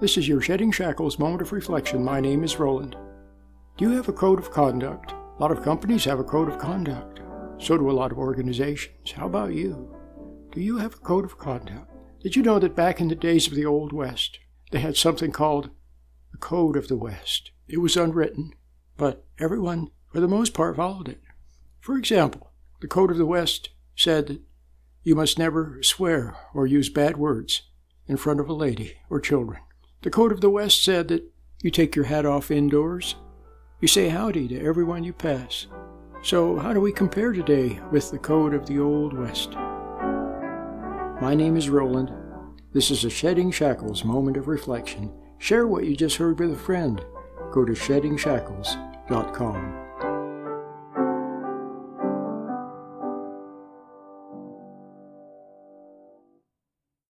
This is your Shedding Shackles moment of reflection. My name is Roland. Do you have a code of conduct? A lot of companies have a code of conduct. So do a lot of organizations. How about you? Do you have a code of conduct? Did you know that back in the days of the Old West, they had something called the Code of the West? It was unwritten, but everyone, for the most part, followed it. For example, the Code of the West said that you must never swear or use bad words in front of a lady or children. The Code of the West said that you take your hat off indoors. You say howdy to everyone you pass. So how do we compare today with the Code of the Old West? My name is Roland. This is a Shedding Shackles moment of reflection. Share what you just heard with a friend. Go to sheddingshackles.com.